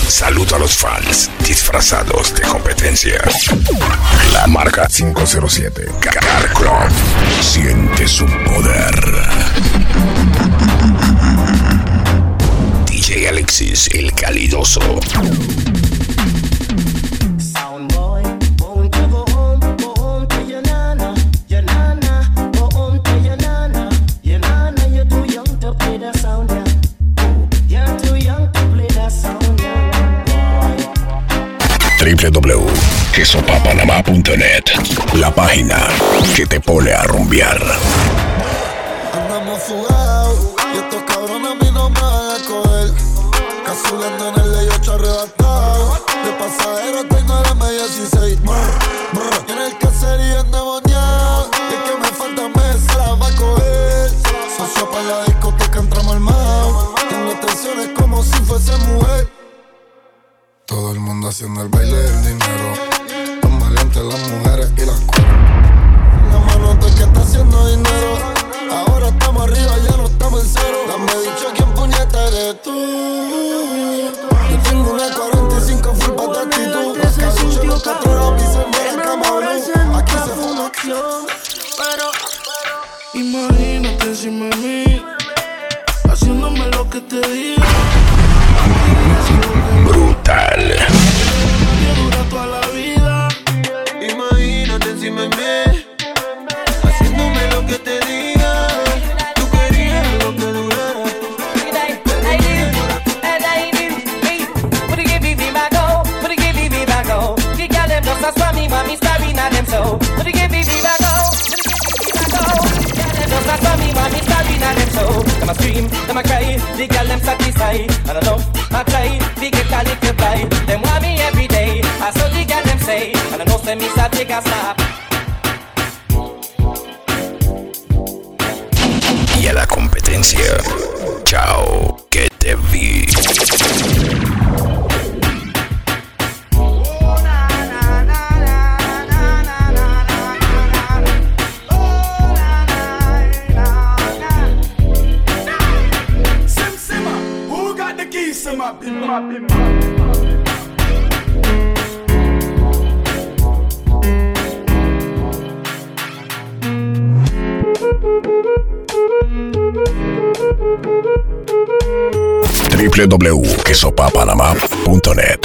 Saludo a los fans disfrazados de competencia. La marca 507 Car Club siente su poder. DJ Alexis el Calidoso. www.quesopapanamá.net, la página que te pone a rumbear. Andamos fugados y estos cabrones a mí no me van a coger. Casulando en el ley 8 arrebatado. De pasajero tengo la media 16. Y en el caserío endemoniado. Y es que me falta mesa, la va a coger. Socio para la discoteca entramos armados. Tengo tensiones como si fuese mujer. Todo el mundo haciendo el baile del dinero. Tan valientes las mujeres y las cueras. La mano de que está haciendo dinero. Ahora estamos arriba, ya no estamos en cero. Dame dicho quién puñeta eres tú. Yo tengo una 45 full pa' actitud. Los caduchos, los 4 horas, dicen ver el camarón. Aquí se fue una acción. Pero imagínate encima de mí, haciéndome lo que te diga. Brutal. Que dura toda la vida. imagínate encima de mí, haciéndome lo que te diga. Tú querías lo que durara. Them a scream, them a cry, the girl them satisfied. And I love, I try, they get a little fly. Them want me every day, I saw the girl them say. And I know say me start take a snap. Y a la competencia, chao, que te vi. www.quesopapanamá.net.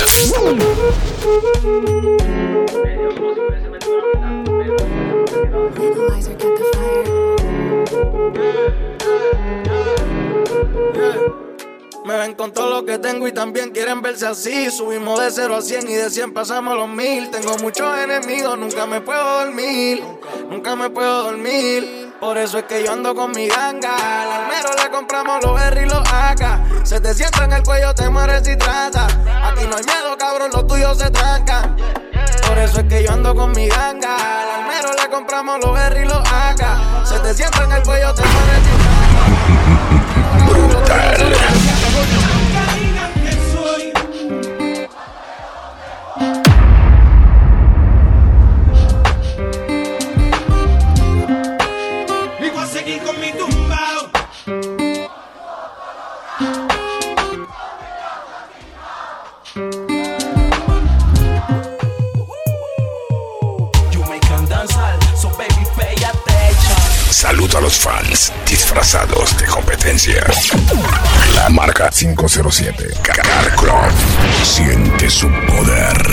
Me ven con todo lo que tengo y también quieren verse así. Subimos de 0 a 100 y de 100 pasamos los 1000. Tengo muchos enemigos, nunca me puedo dormir. Nunca me puedo dormir. Por eso es que yo ando con mi ganga. Al almero le compramos los R y los AK. Se te sienta en el cuello, te mueres si trata. Aquí no hay miedo, cabrón, los tuyos se trancan. Por eso es que yo ando con mi ganga. Al almero le compramos los R y los AK. Se te sienta en el cuello, te mueres si trata. Brutal. Saludo a los fans disfrazados de competencia. La marca 507 Car Club siente su poder.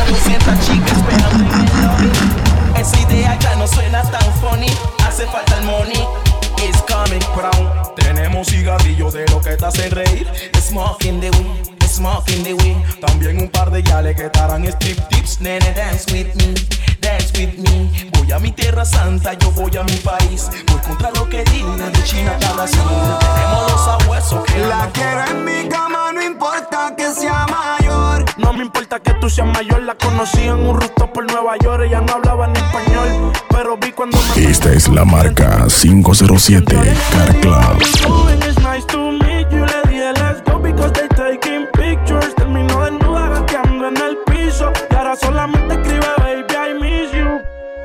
Esa idea ya no suena tan funny. Hace falta el money. It's coming brown. Tenemos cigarrillos de lo que te hacen reír. Smoke in the wind, smoke in the wind. También un par de yales que estarán strip tips. Nene, dance with me, dance with me. Voy a mi tierra santa, yo voy a mi país. Voy contra lo que digan de China hasta Brasil. Tenemos los abuesos que La quiero en mi cama, no importa que sea mayor. No me importa que tú seas mayor. La conocí en un rooftop por Nueva York. Ella no hablaba en español, pero vi cuando me... Esta es la marca 507 Car Club. It's nice to meet you. Le dije let's go because they taking pictures. Terminó desnuda gateando en el piso. Y ahora solamente escribe baby I miss you.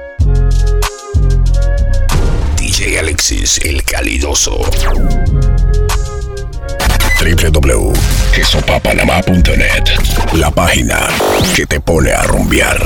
DJ Alexis el Calidoso. www.quesopapanamá.net. La página que te pone a rumbear.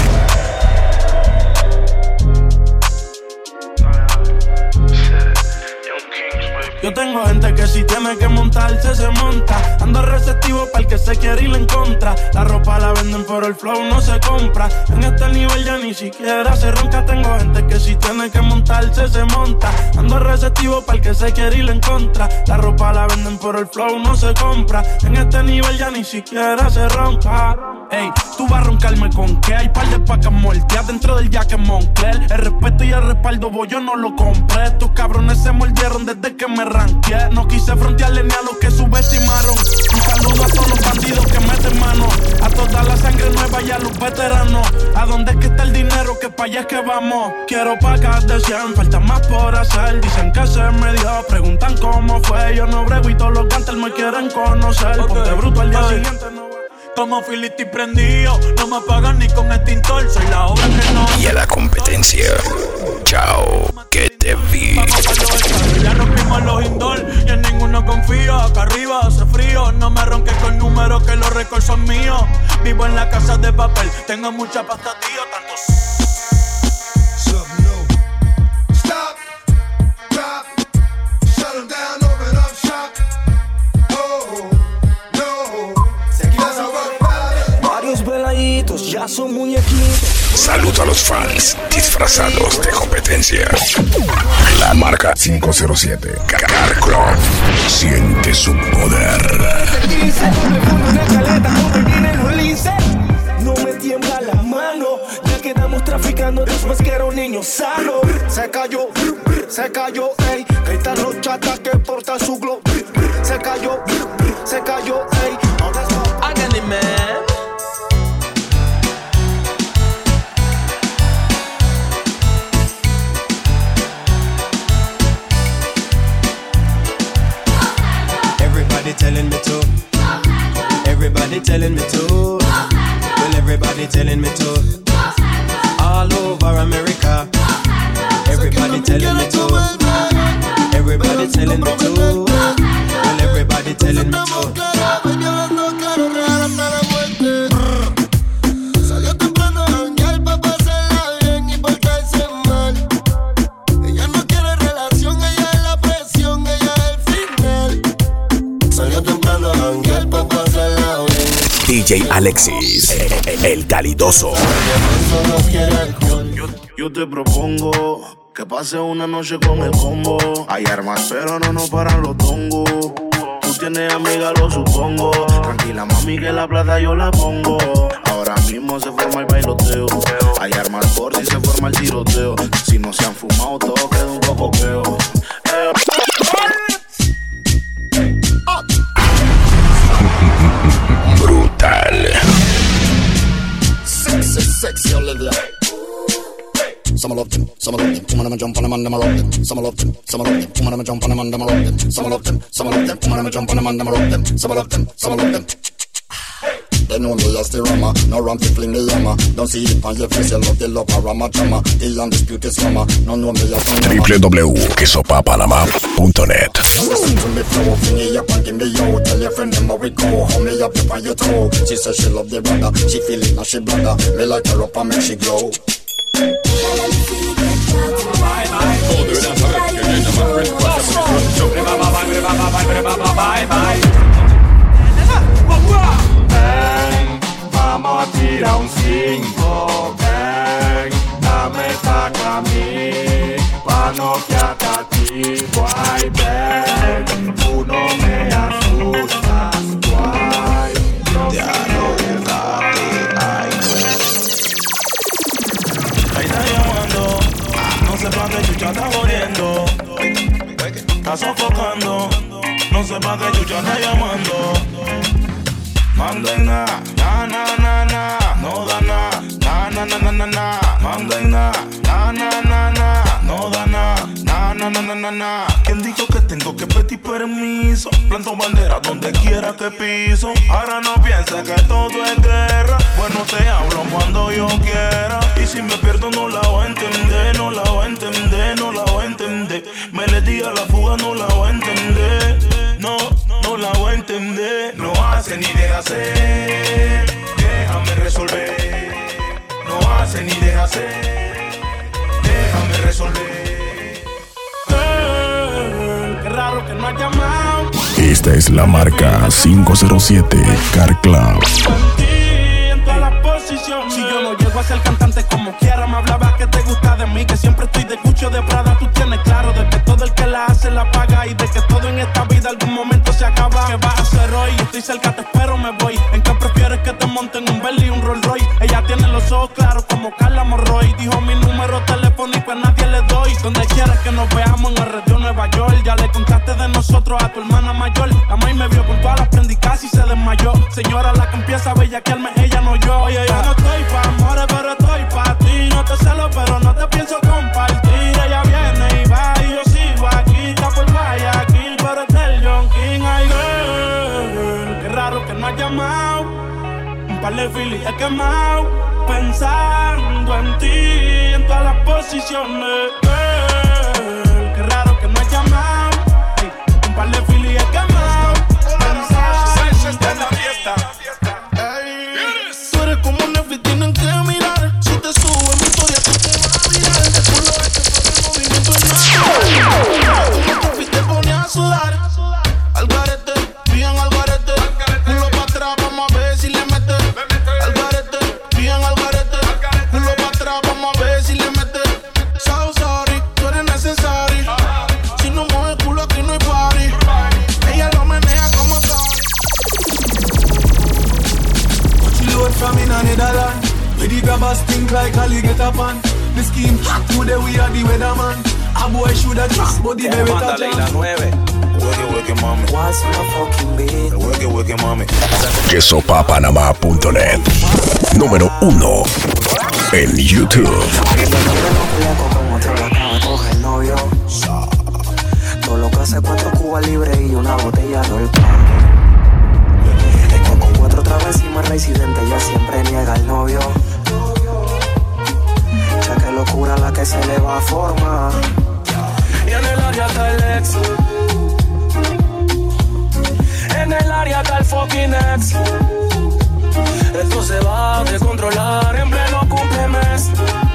Yo tengo gente que si tiene que montarse, se monta. Ando receptivo para el que se quiere ir en contra. La ropa la venden pero el flow no se compra. En este nivel ya ni siquiera se ronca. Tengo gente que si tiene que montarse, se monta. Ando receptivo para el que se quiere ir en contra. La ropa la venden pero el flow no se compra. En este nivel ya ni siquiera se ronca. Ey, tú vas a roncarme con que hay par de pacas moldeadas dentro del jacket Moncler. El respeto y el respaldo, voy, yo no lo compré. Estos cabrones se mordieron desde que me ranqueé. No quise frontearle ni a los que subestimaron. Un saludo a todos los bandidos que meten mano. A toda la sangre nueva y a los veteranos. ¿A dónde es que está el dinero? Que pa' allá es que vamos. Quiero pagar de 100, falta más por hacer. Dicen que se me dio, preguntan cómo fue. Yo no brego y todos los gantes me quieren conocer. Ponte bruto al día siguiente no va. Como Filiti prendido, no me apagan ni con extintor. Soy la obra que no. Y a la competencia, chao, que te vi. Ya rompimos los indoor y en ninguno confío. Acá arriba hace frío, no me ronques con números que los récords son míos. Vivo en la casa de papel, tengo mucha pasta, tío, tantos. Ya son muñequitos. Saludo a los fans disfrazados de competencia. La marca 507 Carcroft siente su poder. No me tiembla la mano, ya quedamos traficando después que era un niño sano. Se cayó, ey. Ahí están los chatas que portan su glow. Se cayó, ey. Háganle, man. Telling me to. Everybody telling me to. Well, everybody telling me to. All over America. Everybody telling me to. Everybody telling me to. Well, everybody telling me to. Salió temprano a janguear pa' pasarla bien y portarse mal. Ella no quiere relación, ella es la presión, ella es el final. Salió temprano a janguear pa' pasarla bien. DJ Alexis, el calidoso. Yo te propongo que pase una noche con el combo. Hay armas pero no nos paran los tongos. Tú tienes amiga, lo supongo. Tranquila mami que la plata yo la pongo. Ahora mismo se forma el bailoteo. Hay armas por si se forma el tiroteo. Si no se han fumado todo queda un poco feo. Brutal. Sexy Olivia. Some love them, some love them. Woman, I'ma jump on them and I'ma rock them. Some love them, some love them. Woman, I'ma jump on them and I'ma rock them. Some love them, some love them. Woman, I'ma jump on them and I'ma rock them. Some love them, some love them. They know me as the rama, no ram to fling the yama. Don't see it on your face, you love the love of rama drama. The undisputed summer, no know me as www.quesopapalama.net. Listen to me flow, fling it up and give me yo. Tell your friend them how we go, hold me up on your toe. She says she love the brother, she feel it now she bladder. Me like her up and make she glow. Vamos a tirar un 5, ven, dame saca a mí, pa' noquearte a ti, guay, ven, tú no me asustas, guay, no me Ahí está llamando, no sé pa' qué chucha está jodiendo. Está sofocando, no sé pa' qué chucha está llamando. Manda en na, na, na, na, na, no da na, na, na, na, na, na, na. Manda en na, na, na, na, na, no da na, na, na, na, na, na, na. ¿Quién dijo que tengo que pedir permiso? Planto bandera donde quiera que piso. Ahora no pienses que todo es guerra. Bueno, te hablo cuando yo quiera. Y si me pierdo no la voy a entender, no la voy a entender, no la voy a entender. Me le di a la fuga, no la voy a entender. No, no la voy a entender. No hace ni de hacer. hacer ni deja hacer. Déjame resolver. Qué raro que no has llamado. Esta es la marca 507 Car Club. Si yo no llego a ser cantante como quiera, me hablaba que te gusta de mí, que siempre estoy de Gucci o de Prada. Tú tienes claro de que todo el que la hace la paga y de que todo en esta vida algún momento se acaba. ¿Qué vas a hacer hoy? Estoy cerca, te espero, me voy. ¿En qué prefieres que te monten un Bentley y un Rolls Royce? Ella tiene los ojos claros como Carla Morroy. Dijo mi número telefónico a nadie le doy. Donde quieras que nos veamos en el radio Nueva York. Ya le contaste de nosotros a tu hermana mayor. La maíz me vio con todas las prendicas y se desmayó. Señora, la que empieza a bellaquearme, ella no yo. Oye, yo no estoy pa' amores, pero estoy pa' ti. No te celo, pero no te pienso compartir. Ella viene y va y yo sigo aquí. Está por Guayaquil, pero es del John King. Ay, girl, qué raro que no has llamado. Un par de filis he quemado, pensando en ti, en todas las posiciones. Girl, qué raro que no has llamado. Un par de filis he quemado, pensando en la fiesta. Tienen que mirar, si te subo en mi historia tú te vas a mirar. El culo movimiento es nada. Como te pone a sudar. Al garete, bien al garete. Culo pa' atrás, vamos a ver si le mete. Al garete, bien al garete. Culo pa' atrás, vamos a ver si le mete. So sorry, tú eres necesario. Si no mueves culo aquí no hay party. Ella lo menea como tal. What you load from in Netherlands? Where the grabbers think like Ali get up on. The scheme hot today we are the weatherman. A boy shoulda just but the very touch on. Work it, mami. What's my fucking beat? Work it, mami. Quesopapanamá.net. Número 1 en YouTube. Todo lo que hace 4 cubas libres y una botella de alcohol. Con 4 trabas encima el residente, ella siempre niega al novio. Ya que locura la que se le va a formar. Y en el área está el ex. En el área está el fucking ex. Esto se va a descontrolar en pleno cumplemes.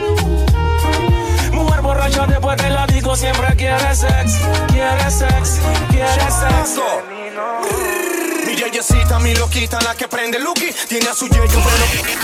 Mujer borracha después de la disco siempre quiere sex. Quiere sex, quiere sexo. Mi yeyecita, mi loquita, la que prende Lucky. Tiene a su yeyo, pero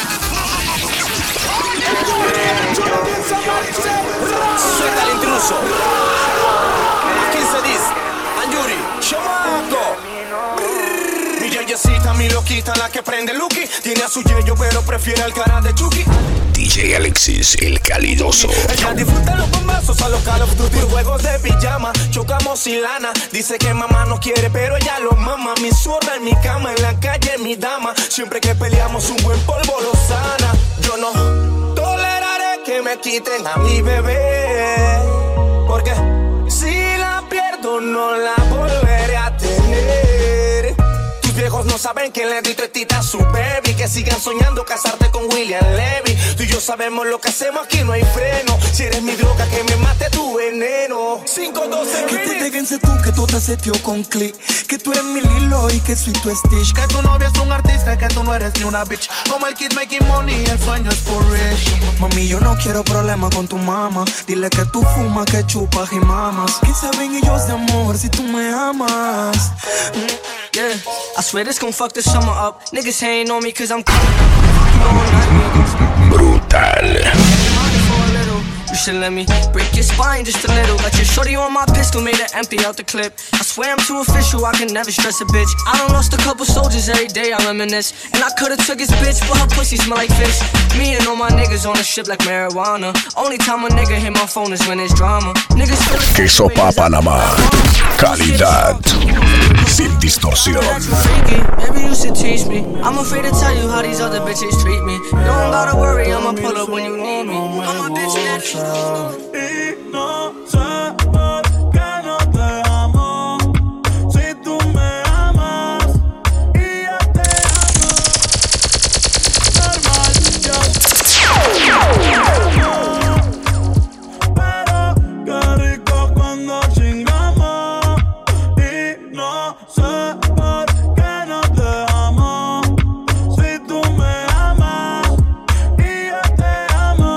suelta el intruso. Aquí se dice Anjuri, chamaco. Mi yeyecita, mi loquita, la que prende Lucky. Tiene a su yeyo, pero prefiere el cara de Chucky. DJ Alexis, el calidoso. Ella disfruta los bombazos a los Call of Duty, juegos de pijama, chocamos y lana. Dice que mamá no quiere, pero ella lo mama. Mi zurda en mi cama, en la calle mi dama. Siempre que peleamos un buen polvo lo sana. Yo no toleraré que me quiten a mi bebé, porque si la pierdo no la volveré a tener. Tus viejos no saben que le di tretita a su baby. Que sigan soñando casarte con William Levy. Tú y yo sabemos lo que hacemos, aquí no hay freno. Si eres mi droga, que me mate tu veneno. 5-12 que te déjense tú, que tú te setió con click. Que tú eres mi Lilo y que soy tu Stitch. Que tu novia es un artista, que tú no eres ni una bitch. Como el kid making money, el sueño es for rich. Mami, yo no quiero problemas con tu mamá. Dile que tú fumas, que chupas y mamas. ¿Qué saben ellos de amor si tú me amas? Yeah, I swear this gon' fuck the summer up. Niggas ain't on me cause I'm Brutal. You should let me break your spine just a little. Got your shorty on my pistol, made her empty out the clip. I swear I'm too official, I can never stress a bitch. I done lost a couple soldiers every day, I reminisce. And I could've took his bitch, but her pussy smell like fish. Me and all my niggas on the ship like marijuana. Only time a nigga hit my phone is when it's drama. Niggas Quesopapanamá. Calidad sin distorsión. Maybe you should teach me. I'm afraid to tell you how these other bitches treat me. Don't gotta worry, I'ma pull up when you need me. I'm a bitch that Y no sé por qué no te amo. Si tú me amas y yo te amo. Normal, pero qué rico cuando chingamos. Y no sé por qué no te amo. Si tú me amas y yo te amo.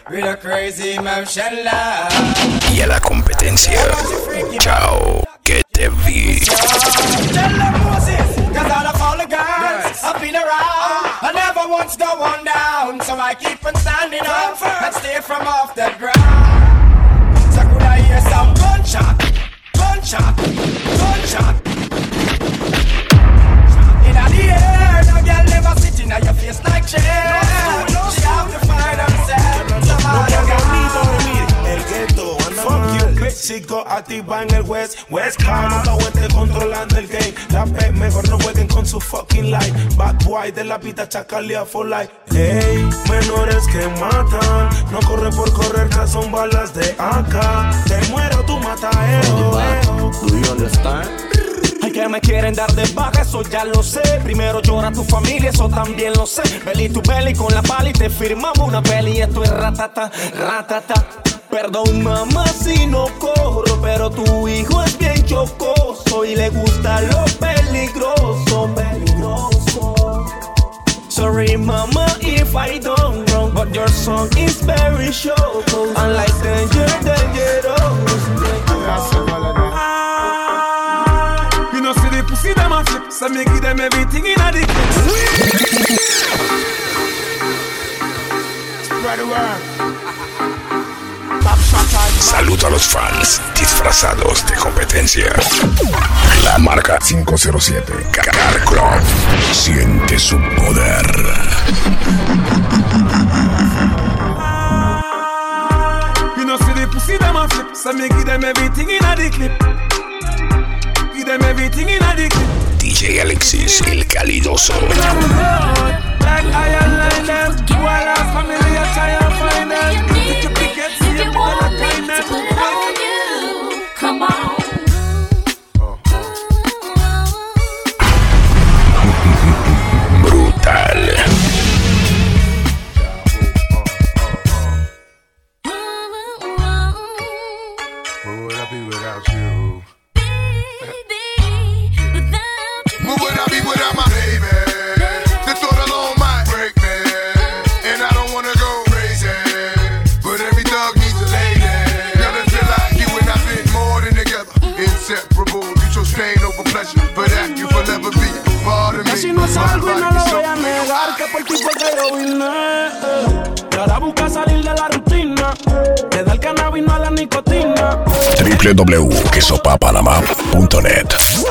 with a crazy motion love. Y a la competencia, chao, que te vi. Tell them Moses, 'cause out of all the girls I've been around, I never once go one down. So I keep on standing up and stay from off the ground. So could I hear some gunshot, gunshot, gunshot in the air? No girl never sitting on your face like chair. She have to find herself. Somebody el ghetto, fuck you, México, activa en el West Coast, nunca vuelve controlando el game. La P, mejor no jueguen con su fucking life. Bad boy de la vida, chacalea for life. Hey, menores que matan, no corre por correr, tras son balas de AK. Te muero, tú mata, Do you understand? Ay, que me quieren dar de baja, eso ya lo sé. Primero llora tu familia, eso también lo sé. Belly to belly con la pala y te firmamos una peli. Esto es ratata, ratata. Perdón mamá si no corro, pero tu hijo es bien chocoso y le gusta lo peligroso, peligroso. Sorry mama if I don't wrong, but your song is very choco. Unlike dangerous. You know see the pussy them a flip, so me give them everything in a dick. Spread the word. Saludo a los fans disfrazados de competencia. La marca 507 Car Club. Siente su poder. You know see the pussy them a flip, so me give them everything in a dick clip. Give them everything in a dick clip. DJ Alexis, el calidoso. Like iron line them, while our family are trying to find them. Take your picket, see them, come on. Brutal. Where would I be without you? Where would I be without my baby? The thought alone might break me, and I don't wanna go crazy. But every thug needs a lady. Gotta feel like you and I've been more than together. Inseparable, you chose pain over pleasure, but that you forever be part of me. Si no salgo y no lo voy a negar, que por ti fue que yo vine. Y ahora busca salir de la rutina, le da el cannabis, no a la nicotina. www.quesopapanamá.net.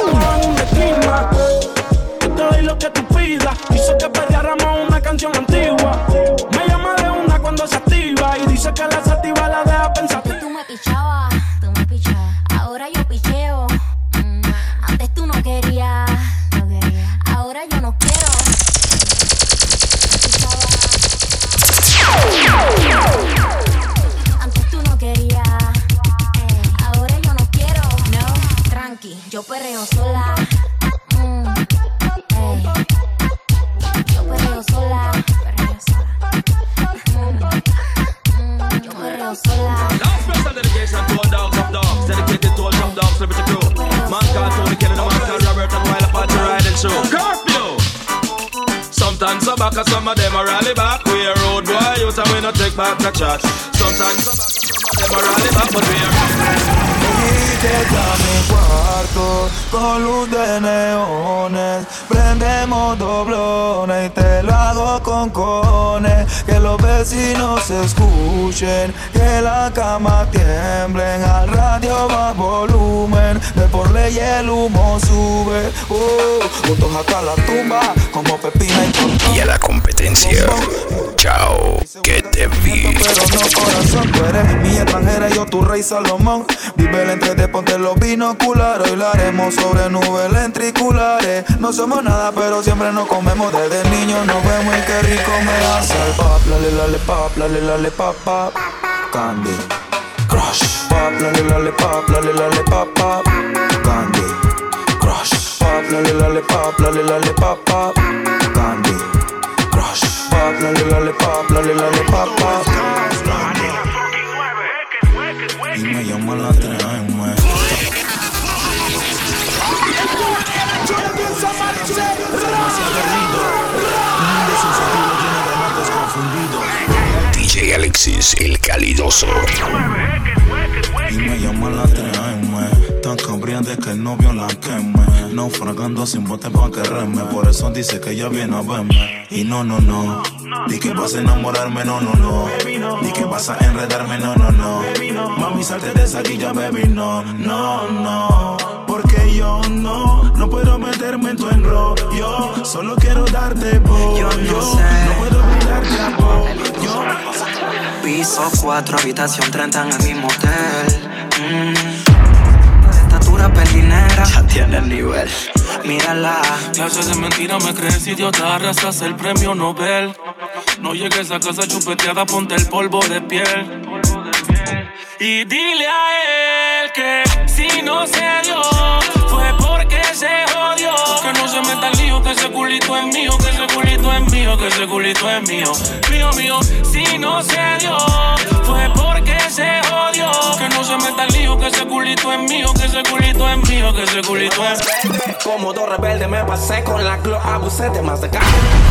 Yo te doy lo que tú pidas, hizo que perdiéramos una canción antigua. Me llama de una cuando se activa y dice que la sativa la deja pensar. Tú me pichabas, ahora yo picheo. Antes tú no querías, ahora yo no quiero. Antes tú no querías, ahora yo no quiero. No, tranqui, yo perreo sola. Yo perreo sola. Yo perreo sola. Special dedication to all dogs of dogs, dedicated to all top dogs, liberty crew. Man can't Tony killing a man called Robert and while apart to riding show. Curfew! Sometimes I back and some of them a rally back. We a road boy, you tell me no take back the chat. Sometimes I back and some of them a rally back, but we a Llega a mi cuarto con luz de neones, prendemos doblones y te lo hago con cones. Que los vecinos escuchen, que la cama tiemblen, al radio más volumen, de por ley el humo sube. Juntos hasta la tumba, como Pepina y Tontón. Y a la competencia, chao, que te vi. Pero no corazón, tú eres mi extranjera, yo tu rey Salomón. Vive el entre de ponte los binoculares. Hoy la haremos sobre nubes lentriculares. No somos nada, pero siempre nos comemos. Desde niños nos vemos y qué rico me hace el pop, lale pop, pop. Candy Crush. Pop, lale pop, pop. Candy Crush. Pop, lale pop, pop. Candy Crush. Pop, lale pop, pop. Y me llama la trama. DJ Alexis, el calidoso. Y me llaman la 3M, tan cambriante que el novio la queme. Naufragando sin bote pa' que reme, por eso dice que ella viene a verme. Y no, di que vas a enamorarme, no. Di que vas a enredarme, no. Mami, salte de esa guilla, baby, no. Porque yo no puedo meterme en tu enrollo. Solo quiero darte voz. Yo no sé. No puedo brindarte apoyo. Piso 4, habitación 30 en el mismo hotel. Estatura pelinera, ya tiene el nivel. Mírala. Clases de mentira me crees idiota, arrasas el premio Nobel. No llegues a casa chupeteada, ponte el polvo de piel. Y dile a él que si no se dio, fue porque se jodió. Que no se meta el lío, que ese culito es mío, que ese culito es mío, que ese culito es mío. Mío, si no se dio, fue porque se jodió. Que no se meta el lío, que ese culito es mío, que ese culito es mío, que ese culito es mío. Como dos rebeldes me pasé con la Glock, abusé de más de caja.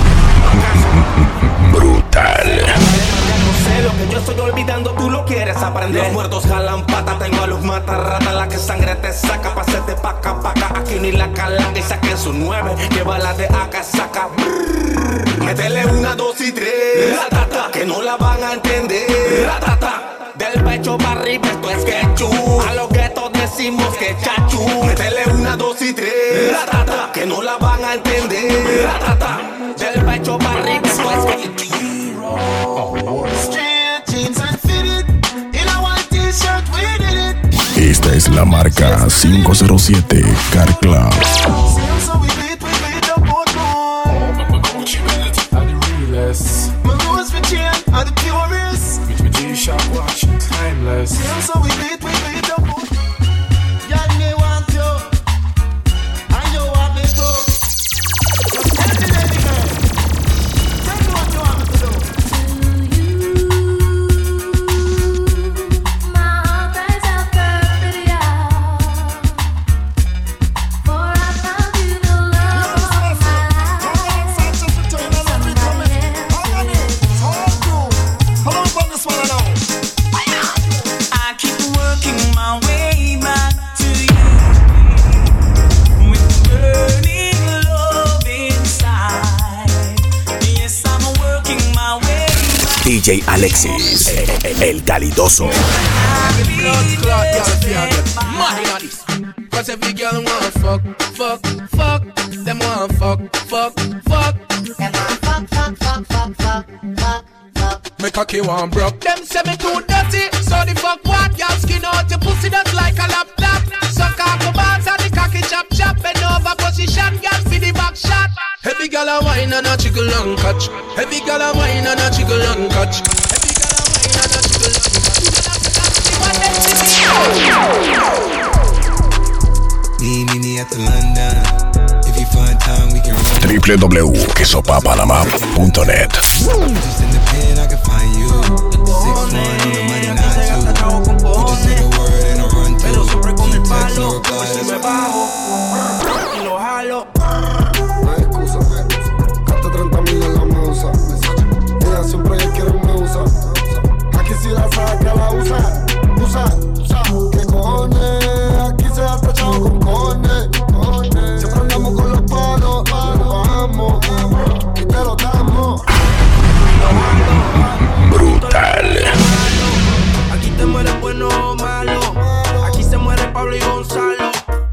Brutal. Lo que yo estoy olvidando, tú lo quieres aprender. Los muertos jalan pata, tengo a los matarratas, la que sangre te saca, pasete paca. Aquí ni la calanga y saque su 9, que bala de acá saca. Métele 1, 2 y 3, ratata, que no la van a entender. Ratata, del pecho para arriba esto es quechú. A los guetos decimos que chachú. Métele 1, 2 y 3, ratata, que no la van a entender. Ratata, del pecho para arriba esto es quechú. Esta es la marca 507 Car Club. DJ Alexis, el calidoso. Cause every girl wanna fuck. Them wanna fuck. My cocky one broke. Them say me too dirty, so the fuck what? Y'all skin out your pussy that's like a laptop. Suck off the balls and the cocky chop. Bend over position, girl for the back shot. Every girl a wine and a jiggle and catch. Every girl a wine and a jiggle and catch. Every girl a wine and a jiggle and catch. Meet me at the London. If you find time, we can run. www.quesopapanama.net. Just in the pen, I can find you. 6'1" on the money, not two. We just take a word and a run through. Two text, no reply, that's y lo jalo. No hay excusa, gaste 30,000 en la meusa. Ella siempre quiere me usa. Aquí si la saca la usa. ¿Qué cojones? Aquí se ha tachado con cojones. Siempre andamos con los palos. Lo bajamos y te lo damos. Brutal. Aquí te mueres bueno o malo. Aquí se muere Pablo y Gonzalo.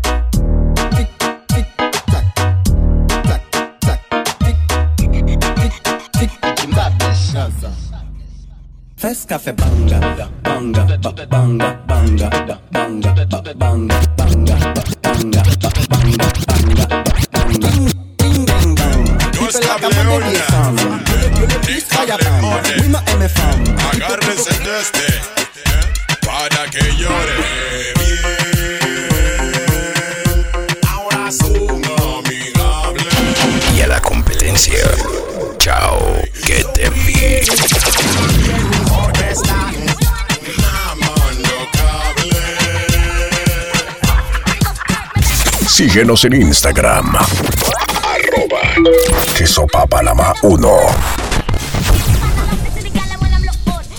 Fes café banga, banga, banga, banga, banga, banga, banga, banga, banga, banga. Agárrense de este para que llore bien. Ahora son amigables. Y a la competencia, chao, que te vi. Síguenos en Instagram. @quesopapanama1.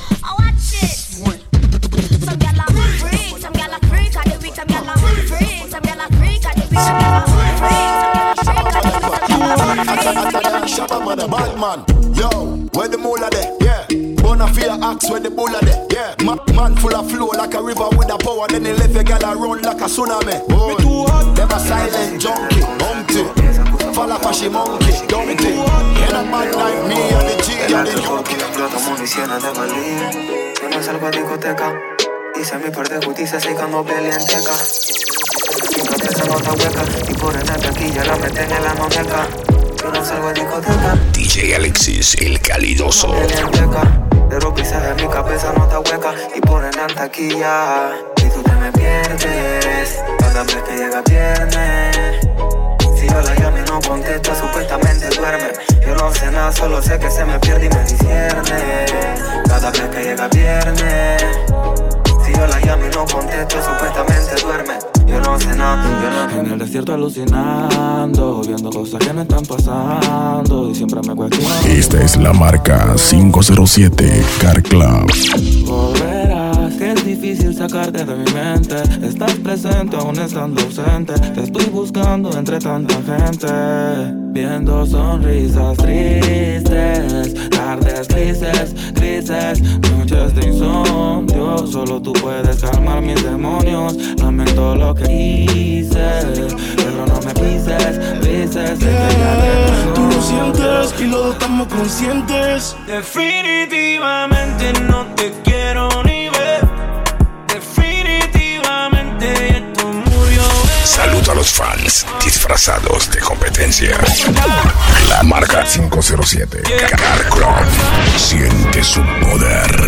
of the bad man. Yo, where the mula there? Yeah. Bonafide axe where the bulla there? Yeah. Man full of flow like a river with a power. Then he left a gal a run like a tsunami. Me too hot. Them a silent junkie, bumpty. Falla fashy monkey, dumpty. In a man like me and the G and the Yuki. Explota municiones de valía. Yo no salgo a discoteca. Hice mi parte de justicia, sé que no pelea en teca. Mi cabeza no está hueca. Y por esta taquilla la meten en la muñeca. Yo no salgo a discoteca. DJ Alexis, el calidoso. No pelea en teca. Pero pisaje mi cabeza no está hueca. Y por esta taquilla. Y tú te me pierdes. Cada vez que llega viernes. Si yo la llamo y no contesta, supuestamente duerme. Yo no sé nada, solo sé que se me pierde y me discierne. Cada vez que llega viernes. Si yo la llamo y no contesto, supuestamente duerme. Yo no sé nada, yo no. En el desierto alucinando, viendo cosas que me están pasando y siempre me cuestiono. Esta es la marca 507 Car Club. Volverás, que es difícil sacarte de mi mente. Estás presente aún estando ausente. Te estoy buscando entre tanta gente. Viendo sonrisas tristes, tardes grises, noches de insomnio. Solo tú puedes calmar mis demonios. Lamento lo que hice, pero no me pises, Tú lo sientes y los dos estamos conscientes. Definitivamente no te quiero ni ver. Definitivamente esto murió. Saludo a los fans disfrazados de competencia. La marca 507 Car Club. Siente su poder.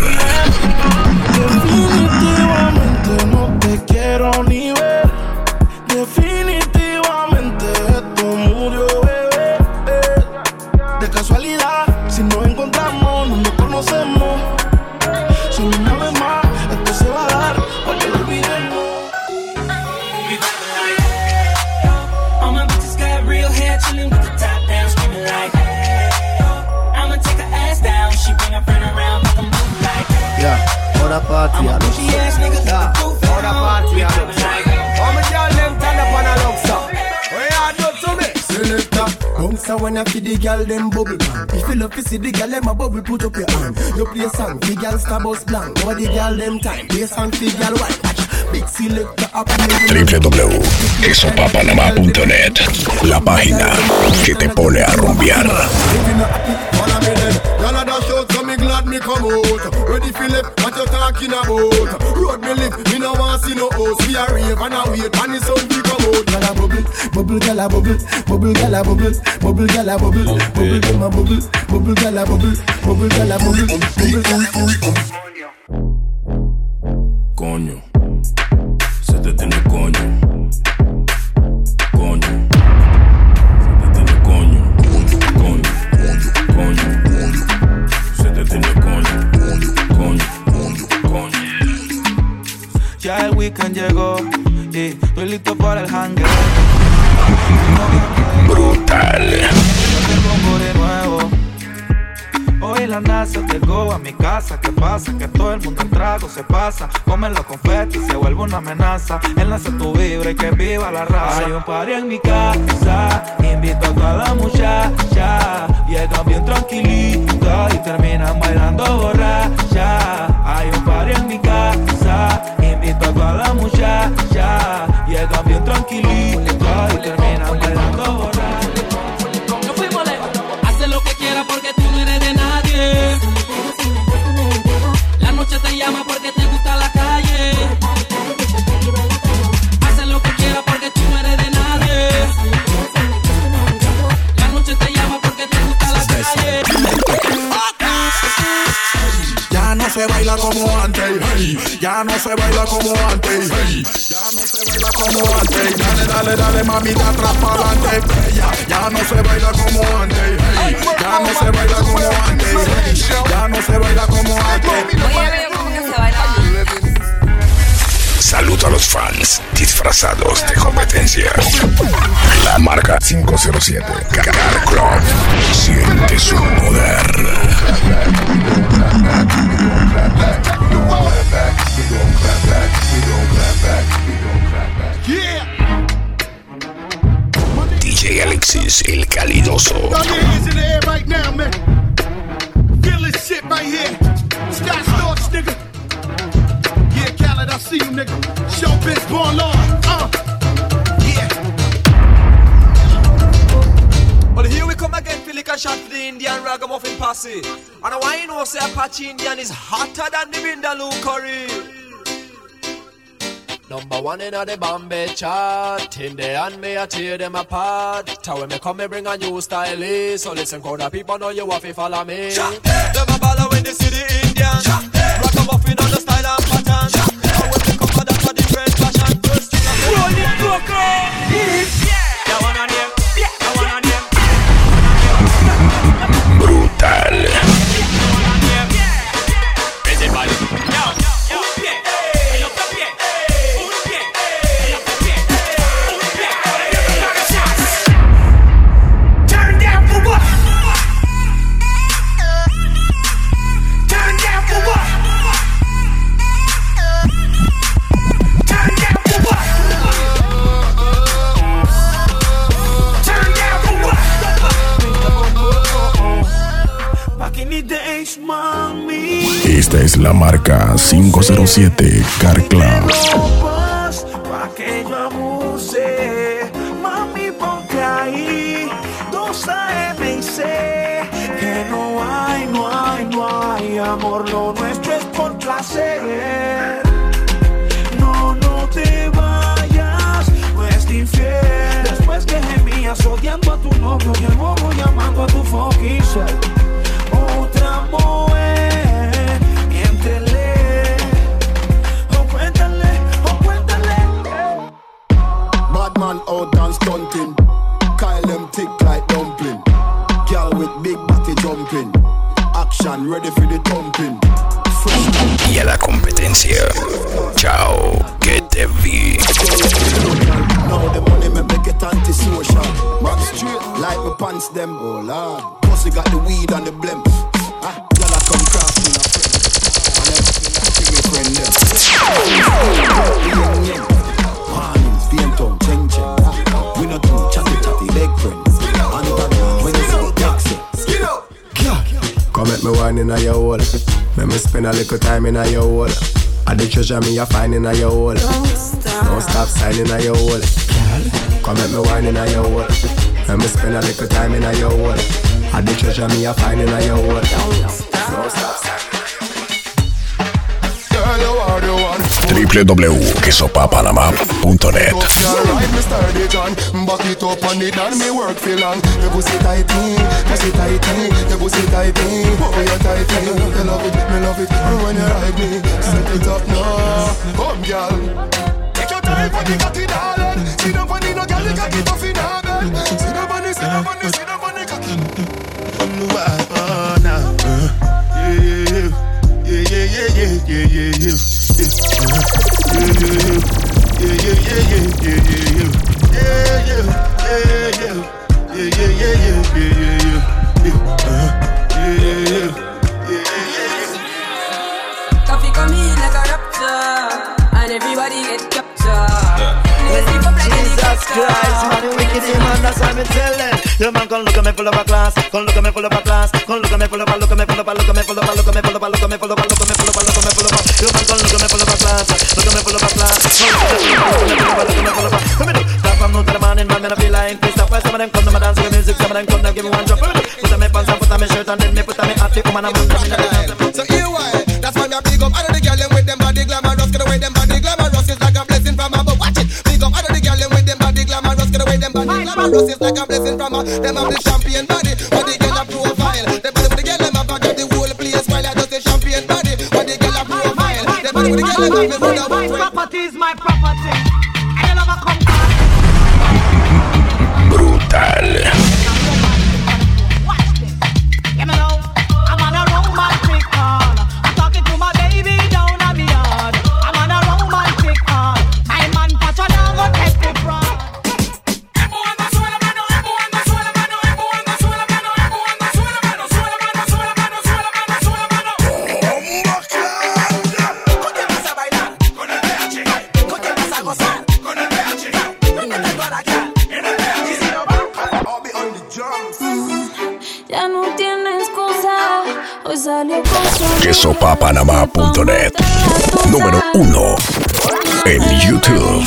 Definitivamente no te quiero ni ver. Definitivamente esto murió, bebé. De casualidad, si nos encontramos, no nos conocemos. Solo una vez más, esto se va a dar, para que lo olvidemos. All my bitches got real hair, chillin' with the top down, screaming like, I'ma take her ass down. She bring her friend around, make 'em move like, yeah. Ahora party, I'm a bushy ass nigga, yeah. Ahora party, all my girl them turn up on a luxa. What you do to me? Selector, bouncer when I feed the girl them bubble. If you love to see the girl them a bubble, put up your hand. You play song, the girl star bus blank. What the girl them time, play song, the girl white. Big selector up www.esopapanama.net, la página que te pone a rumbear. Y'all dash out, so me glad me come out. Ready for left, what you talking about? Road me live, me no want see no house. We a rave and a wait, and the sun we come out. Y'all a bubble, bubble, y'all a bubble, bubble, y'all a bubble, bubble, y'all a bubble, bubble, y'all a bubble, bubble, y'all a bubble, bubble, y'all a bubble, bubble. Coño, se te tiene coño. Coño, se te tiene coño. Coño, se te tiene coño. Ya el weekend llegó y estoy listo para el hangar. Brutal. De nuevo. Hoy la NASA llegó a mi casa. ¿Qué pasa? Que todo el mundo en trago se pasa. Comen los confetis, se vuelve una amenaza. Enlace tu vibra y que viva la raza. Hay un party en mi casa, invito a toda la muchacha. Llegan bien tranquilitas y terminan bailando borracha. Hay un party en mi casa, invito a toda la muchacha. Llegan bien tranquilitas y terminan bailando borracha. Nos fuimos lejos. Haz lo que quieras porque tú no eres de nadie. La noche te llama porque te gusta la calle. Haz lo que quieras porque tú no eres de nadie. La noche te llama porque te gusta la calle. Ya no se baila como antes, hey. Ya no se baila como antes, hey. Ya no se baila como antes. Dale, mamita, atrás para adelante. Ya no se baila como antes, hey. Ya no se baila como antes, hey. Ya no se baila como antes. Saludo a los fans disfrazados de competencia. La marca 507 Car Club. Siente su poder. DJ Alexis, el calidoso. nigga. Showbiz born law. Yeah. Well, here we come again, Philip a shot for the Indian ragamuffin posse. And why you know say Apache Indian is hotter than the Vindaloo curry. Number one in the Bombay chart. In the hand me I tear them apart. Tell when me come me bring a new style. So listen crowd of people know you have to follow me. Them a ball when they see the Indian. Ragamuffin on the style and pattern. And when they come that's a different fashion. First thing I roll it broker. Yeah, one on him. Yeah, one on him. Brutal. Esta es la marca 507 Car Club. Pa' que yo abuse, mami ponte ahí, 2 AM y sé que no hay amor, lo nuestro es por placer. No te vayas, no es infiel. Después que gemías odiando a tu novio y el bobo llamando a tu fucking self. Otra mujer, miéntele, o cuéntale. Bad man out and stunting. Kyle them thick like dumpling. Girl with big body jumping. Action ready for the thumping. Y a la competencia. Chao, que te vi. Now the money me make it anti-social. Back straight like my pants them. Oh lord, pussy got the weed and the blimp. Y'all a come cross me na friend. I never seen a friend there. Mornings, Vienton, Cheng Cheng. We not do chatty leg friends. And when you see Jackson. Come at me wine in a your hole. Make me spend a little time in a your hole. And the treasure me a find in a your hole. Don't stop signing a your hole. Come at me wine in a your hole. Make me spend a little time in a your hole. And the treasure me a find in a your hole. Don't stop signing. www.quesopapanama.net. Back it up on it and me work for long. Your pussy tighty, pussy tighty, your pussy tighty, oh you tighty. You love it, me love it. When you ride me, set it up now. Come girl, take your time for the cocky darling. See the funny no girl, the cocky tough in her bed. See the funny, see the funny, see the funny cocky. On the wild, oh now, yeah. Coffee come in like a rapture, and everybody get captured. Jesus Christ, man, you wicked man, that's why me tell them. Your man come look at me full of a class, come look at me full of a class, come look at me full of a, look at me full of a, look at me full of a, look at me full of a, look at me full of a, look at me full of a, look at me full of a. Your man come look at me full of a class, look at me full of a class, come look at me full of a. Come here, clap from noon to the morning, man, I feel like this. That's why some of them come to my dance with music, some of them come to give me one drop. Put on me pants and put on me shirt and then me put on me hat, the woman I'm on. So here why? That's why me big up all of the girls with them body glamorous, get away them body glamorous is like a blessing from above. Watch it, big up all of the girls with them body glamorous, get away them body glamorous is like a blessing from above. Them have the champion body, but the girl a profile. Them body with the girl them have got the whole place while I just the champion body, but the girl a profile. Them body with the girl them have me with a my property is my property. I love a come. Brutal. Yeah, me know. I'm on a romantic call. I'm talking to my baby down at me yard. I'm on a romantic call. My man patch on down, go take the front. Ya no tiene excusa, hoy salió con su Quesopapanama.net. Número 1. en YouTube.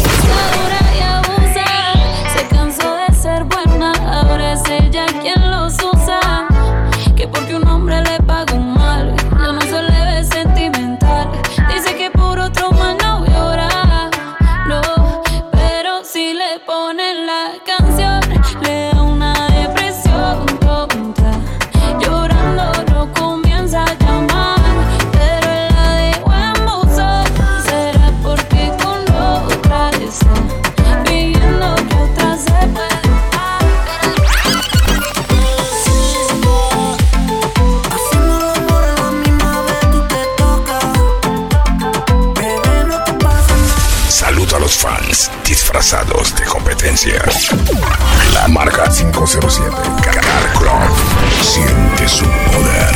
Se cansó de ser buena, ahora es ella quien los usa. Que porque un hombre le paga un mal, ya no se le ve sentimental. Dice que por otro mal no llora, no, pero si le ponen la canción, le da una depresión tonta. Llorando no comienza a llamar, pero él la dejó en buzón. Será porque con otra está viviendo que otra se puede. Saludo a los fans disfrazados de competencia. La marca 507 Car Club siente su poder.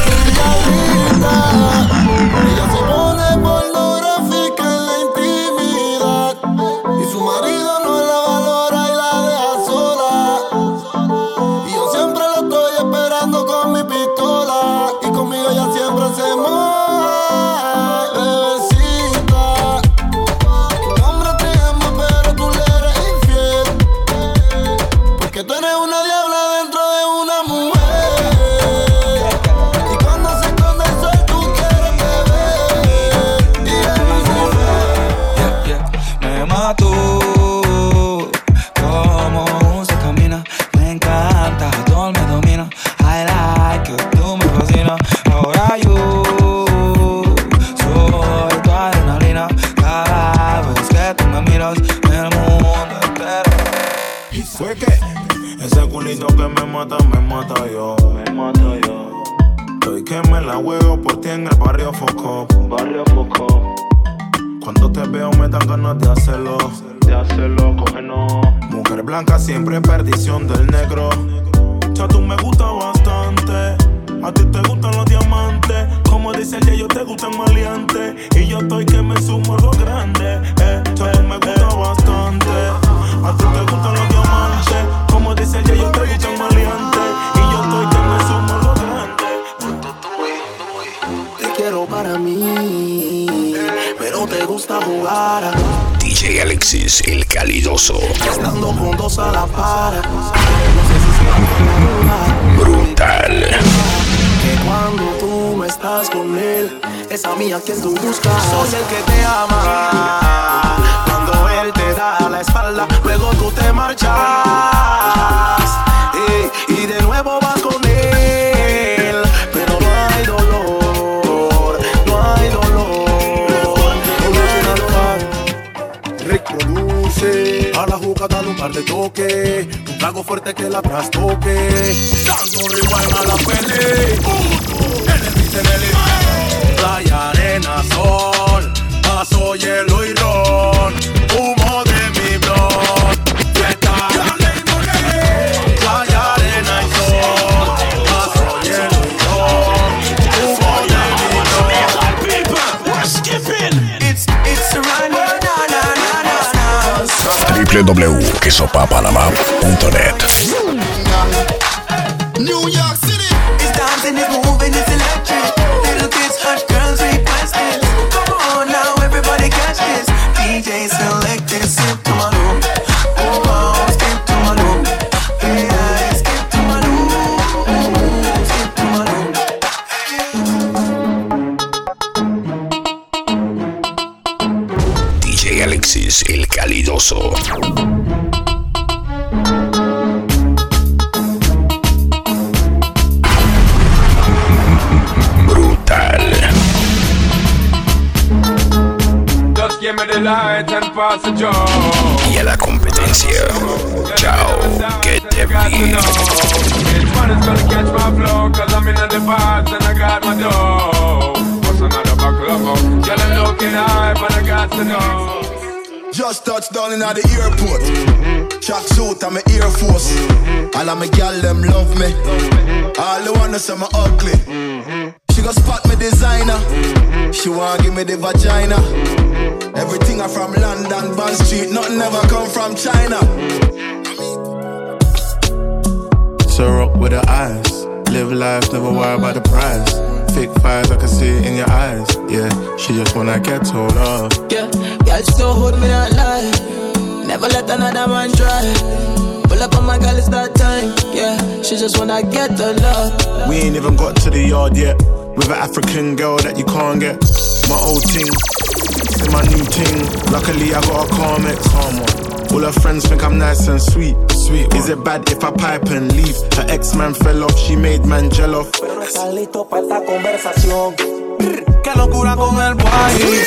Ella se pone pornográfica en la intimidad y su marido no la valora y la deja sola. Y yo siempre la estoy esperando con mi pistola y conmigo ella siempre se mueve. Bebecita, un hombre te ama pero tú le eres infiel, porque tú eres una diabla dentro de una mujer. Y cuando se esconde el sol tú quieres beber y él no se ve. Me mató como se camina, me encanta, todo me domina. I like you, tú me fascinas. Ahora yo soy tu adrenalina. Cada vez que tú me miras, el mundo entero. ¿Y fue que? Ese culito que me mata yo. Me mata yo. Estoy que me la juego por ti en el barrio Foco. Cuando te veo me dan ganas de hacerlo, cógenos. Mujer blanca siempre perdición del negro. Ya tú me gusta bastante. A ti te gustan los diamantes. Como dice el yo te gustan maleantes. Y yo estoy que me sumo algo grande. Ya tú me gusta bastante. A ti te gustan los diamantes. Como dice el yo te gustan maleantes. Y yo estoy que me sumo algo grande. Te quiero para mí, pero te gusta jugar. DJ Alexis, el calidoso. Estando juntos a la par. Brutal. Que cuando tú no estás con él, es a mí a quien tú buscas. Soy el que te ama. Cuando él te da la espalda, luego tú te marchas. Y de nuevo vas con él, pero no hay dolor, no hay dolor. Reproduce a la juca, dale un par de toques, un trago fuerte que la trastoque, dando rewind a la pele. Playa, arena, sol, vaso, hielo y ron, humo de mi blog, fiesta. Playa, arena y sol, vaso, hielo y ron, humo de mi blog. We're skipping. It's a run, www.quesopapanama.net. New York City. It's dancing, it's moving, it's electric. Little kids, hot girls request it. Come on now, everybody catch this. DJ select it, skip to my room. Oh, skip to my room. Yeah, skip to my room. Skip to my room. DJ Alexis, el calidoso. Give me the light and pass the joe. Y a la competencia, chao, que te vi. Which one is gonna catch my flow? Cause I'm in the vibes and I got my dough. What's another buckle of more? Girl, I'm looking high, but I got to know. Just touched down in the airport. Track suit and my Air Force. All of my gal them love me. All the wanna say me ugly. She go spot me designer. She wanna give me the vagina. Everything I from London, Bond Street. Nothing ever come from China. So rock with the eyes. Live life, never worry about the price. Fake fires, I can see it in your eyes. Yeah, she just wanna get told off. Yeah, Girl so hood, me not lie. Never let another man try. Pull up on my girl, it's that time. Yeah, she just wanna get the love. We ain't even got to the yard yet. With an African girl that you can't get. My old ting, still my new ting. Luckily I got a Carmex. All her friends think I'm nice and sweet. Is it bad if I pipe and leave? Her ex-man fell off, she made man gel off. Pero no estás listo para esta conversación. Qué locura con el boy.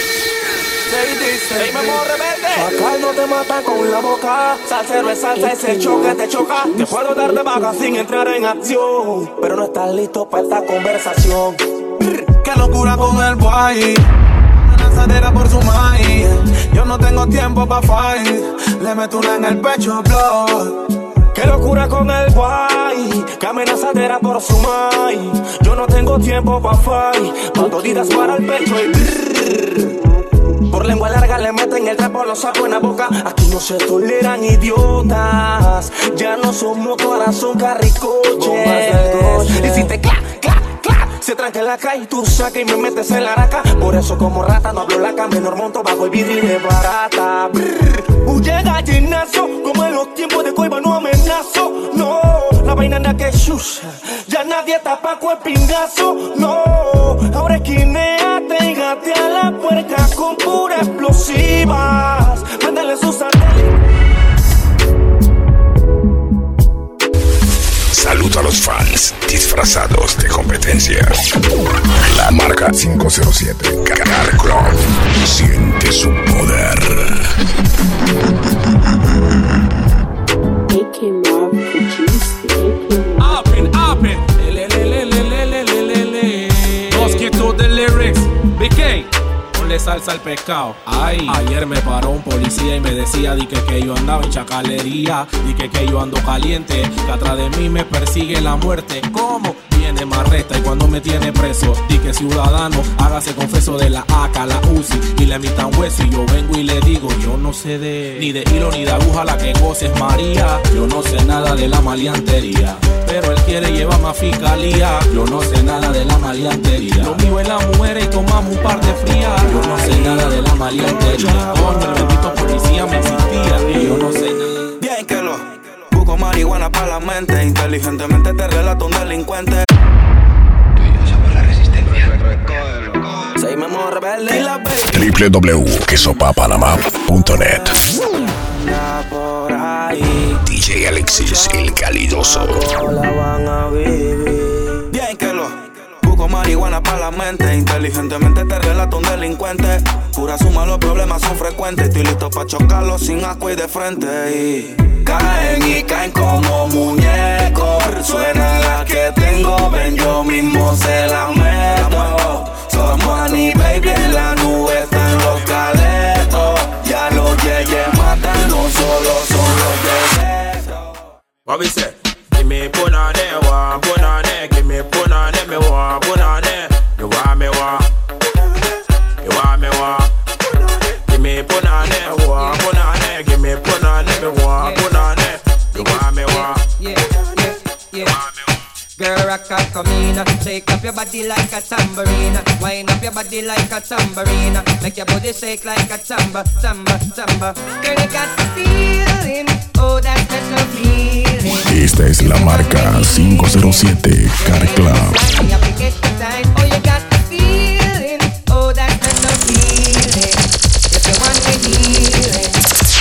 Hey, Memo Rebelde. Chacal no te mata con la boca. Salsero es salsa, ese choque te choca. Te puedo dar de baja sin entrar en acción. Pero no estás listo para esta conversación. Qué locura con el boy. Lanzadera por su maíz. Yo no tengo tiempo pa' fight. Le meto una en el pecho, blood. Qué locura con el guay. Que amenazadera por su maíz. Yo no tengo tiempo pa' fight. Cuando digas para el pecho y por lengua larga le meten el trapo, lo saco en la boca. Aquí no se toleran idiotas. Ya no somos corazón carricoches. Y si te clac, clac, clac, se tranca en la calle y tú sacas y me metes en la araca. Por eso como rata no hablo laca, menor monto bajo el vidrio y de barata. Huye gallinazo, como en los tiempos de coiba no amenazo. No, la vaina anda que chucha. Ya nadie tapa con el pingazo. No, ahora esquineate y gatea la puerca con pura explosivas. Mándale sus Saludo a los fans disfrazados de competencia. La marca 507 Car Club siente su poder. Nos quitó de lyrics. BK, ponle salsa al pescado. Ay, ayer me paró un policía y me decía di que yo andaba en chacalería, di que yo ando caliente, que atrás de mí me persigue la muerte. ¿Cómo? Viene marreta y cuando me tiene preso, di que ciudadano, hágase confeso de la AK, la UCI y la mitad hueso. Y yo vengo y le digo, yo no sé ni de hilo ni de aguja, la que goce es María. Yo no sé nada de la maleantería, pero él quiere llevarme a fiscalía. Yo no sé nada de la maleantería. Lo mío es la mujer y tomamos un par de frías. Yo no sé nada de la maleantería. Coño, el bendito policía me insistía. Y yo no sé nada. Bien que lo busco marihuana para la mente. Inteligentemente te relato un delincuente. www.quesopapanamá.net DJ Alexis el Calidoso. Bien que lo busco marihuana para la mente. Inteligentemente te relato un delincuente. Pura suma, los problemas son frecuentes. Estoy listo pa' chocarlos sin asco y de frente. Y caen como muñecos. Suena la que tengo, ven yo mismo se la meto. Somos money, baby, en la nube están los caletos. Ya los yeyes matan, no solo son los yeyes. What we say? Give me put on there, give me put on there, me want put on there. You want me want, you want me want. Give me put on there, put on there, give me put on there, me want put on there. You want me want, yeah. Girl, rock up, come in. Shake up your body like a tambourine. Wind up your body like a tambourine. Make your body shake like a tamba. Girl, you got the feeling. Oh, that special feeling. Esta es la marca 507 Car Club. Oh, you got the feeling. Oh, that special feeling. If you want to heal it.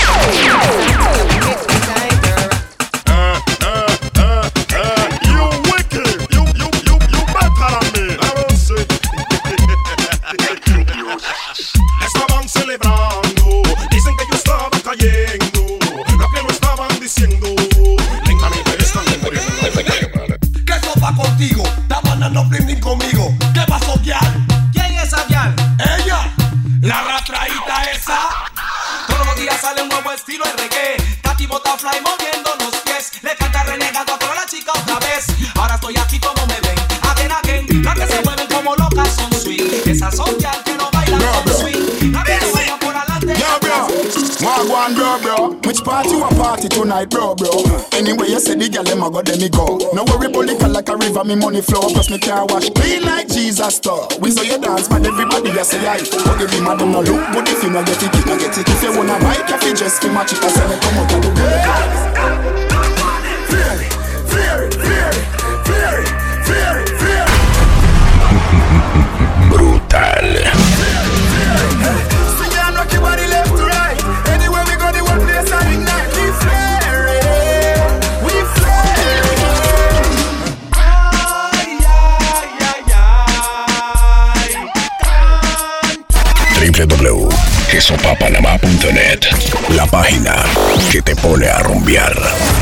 Estaban celebrando, dicen que yo estaba cayendo. Lo que no estaban diciendo, lentamente están muriendo. ¿Qué sopa contigo? Está mandando brindis conmigo. ¿Qué pasó, Vial? ¿Quién es esa Vial? Ella, la ratraíta esa. Todos los días sale un nuevo estilo de reggae. Tati Butterfly moviendo los pies. Le canta renegado a toda la chica otra vez. Ahora estoy aquí como me ven. Again. Las que se mueven como locas son sweet. Esas son Vial que no bailan como sweet. Las que no bailan por adelante. Wagwan on, bro. Which party you a party tonight, bro? Anyway, you say the girl them a go, then me go. No worry, political like a river, me money flow. Plus me car wash clean like Jesus store. We saw you dance, but everybody just say aye. But give me madam no look, but if you no get it, you no get it. If you wanna buy coffee, just feel match it. I say me come out of the way. Fear it, fear it, fear it, fear it, fear it, fear it. Brutal. So you rock your body left to right. Anywhere we go, the one place I ignite. We flare it, we flare it. www.quesopapanamá.net, la página que te pone a rumbear.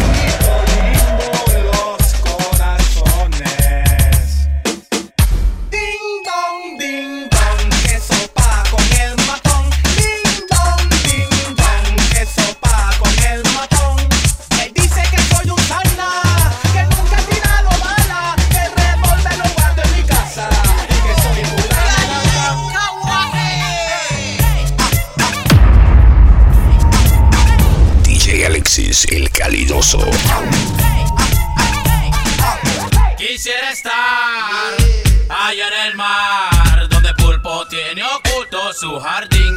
El calidoso. Quisiera estar allá en el mar, donde Pulpo tiene oculto su jardín.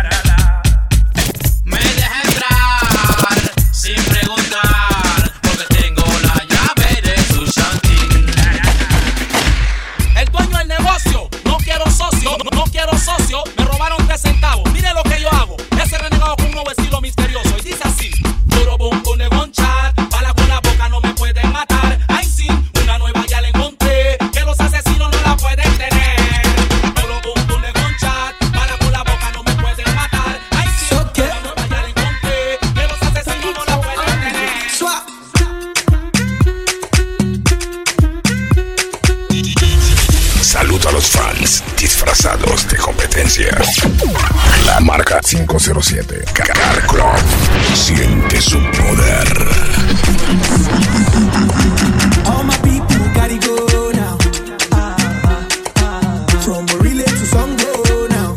Me deja entrar sin preguntar, porque tengo la llave de su shantín. El dueño del negocio, no quiero socio, no quiero socio. Me robaron 3 centavos, mire lo que yo hago. Ese renegado con un nuevo estilo misterioso y dice así. Saludo a los fans disfrazados de competencia. La marca 507 Car Club siente su poder. All my people gotta go now. From Relay to Songo now.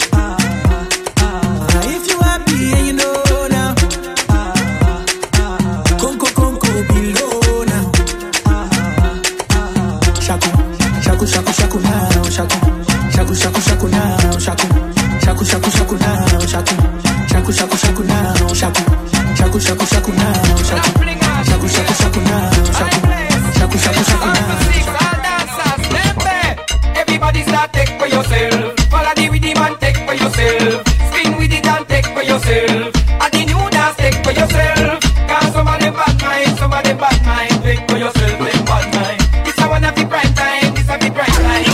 If you happy and you know now. Conco below now. Shaku now, shaku now, shaku now, everybody start take for yourself. Follow the rhythm and take for yourself. Spin with it and take for yourself. And the new dance take for yourself. Cause some of them bad mind, take for yourself, them bad mind. This a one of the prime time, this a the prime time.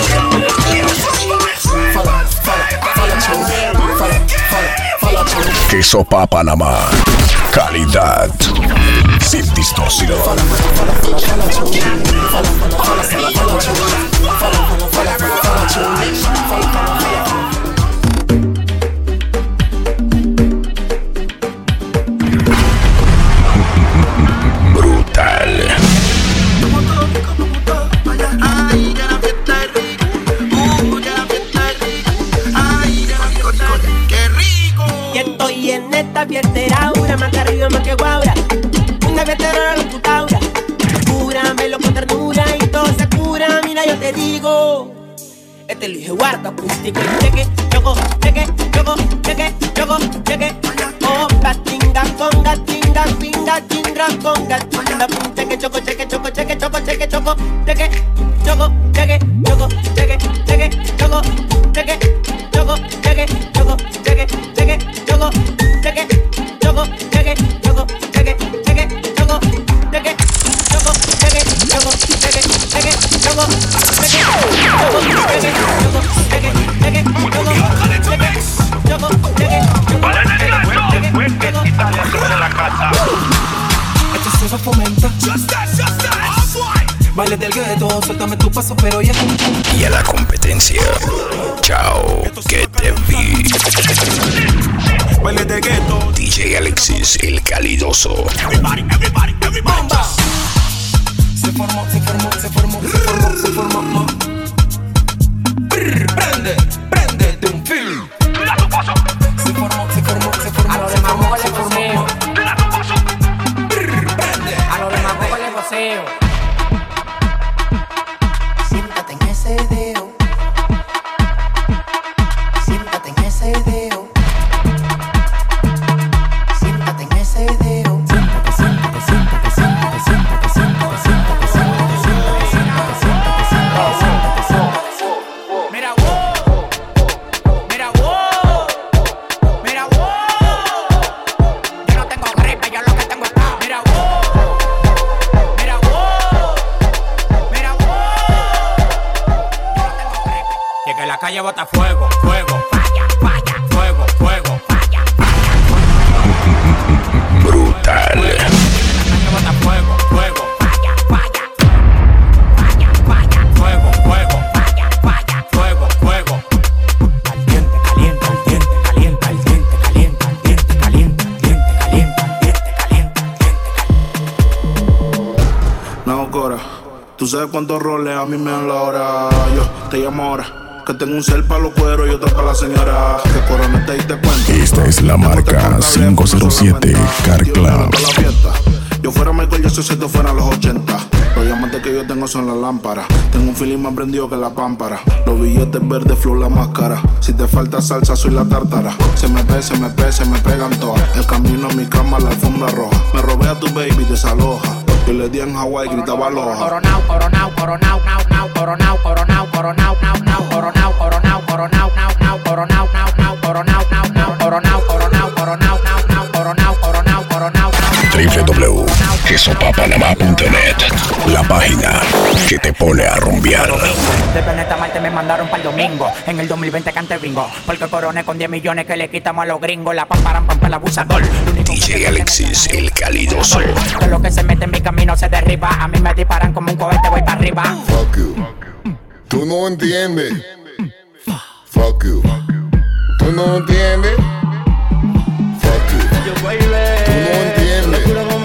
Quesopa Panamá, calidad sin distorsión. Brutal. Y en esta fiesta aura, más que arriba, más que guaura. Una fiesta la locutaura. Cúramelo con ternura y todo se cura. Mira, yo te digo. Este lo dije guarda, acústico y cheque, choco, cheque, choco, cheque, choco, cheque. Oh, gatinga, conga, tinga, pinga, chingra, conga, chinga, cheque, choco, cheque, choco, cheque, choco, cheque, choco, cheque, choco, cheque, choco, cheque, cheque, choco, cheque, choco, cheque, choco, cheque, cheque, choco, cheque, choco, cheque, choco, cheque, cheque, choco, cheque, choco, cheque, choco, cheque, cheque, choco, Esto se fomenta. Baile del gueto, suéltame tu paso, pero ya. Y a la competencia, chao, que te vi. Baile del gueto. DJ Alexis, el calidoso. Everybody. Bomba. Se formó. Prende de un film. Se formó. fuego, fuego, falla, falla, fuego, fuego, falla, Brutal. bota fuego, fuego, falla, falla, falla, falla, fuego, fuego, falla, falla, fuego, fuego. Caliente, caliente, caliente, caliente, caliente, caliente, caliente, caliente, caliente, caliente. No, Cora, tú sabes cuántos roles a mí me dan la hora. Yo te llamo ahora, que tengo un cel para los cueros y otro para la señora. Que Corona te diste cuenta. Esta es la marca 507 Car Club. Yo fuera Michael Jackson si esto fuera los 80. Los diamantes que yo tengo son las lámparas. Tengo un feeling más prendido que la pámpara. Los billetes verdes, flow, la máscara. Si te falta salsa, soy la tártara. Se me pegan todas. El camino a mi cama, la alfombra roja. Me robé a tu baby, desaloja. Yo le di en Hawaii, gritaba aloha. Coronao, coronao, coronao, nao, nao, coronao, coronao, coronao, nao, nao, coronao, coronao, coronao, nao, nao, coronao, nao, nao, coronao, nao, nao, coronao, coronao, coronao, nao, nao, coronao, coronao, coronao. www.quesopapanamá.net, la página que te pone a rumbear. De planeta Marte me mandaron para el domingo. En el 2020 cante bingo. Porque coroné con 10 millones que le quitamos a los gringos. La pamparan, la abusador. DJ Alexis, el calidoso. Todo lo que se mete en mi camino se derriba. A mí me disparan como un cohete, voy para arriba. Fuck you. Tú no entiendes. Fuck you. Tú no entiendes. Fuck you. Tú no entiendes.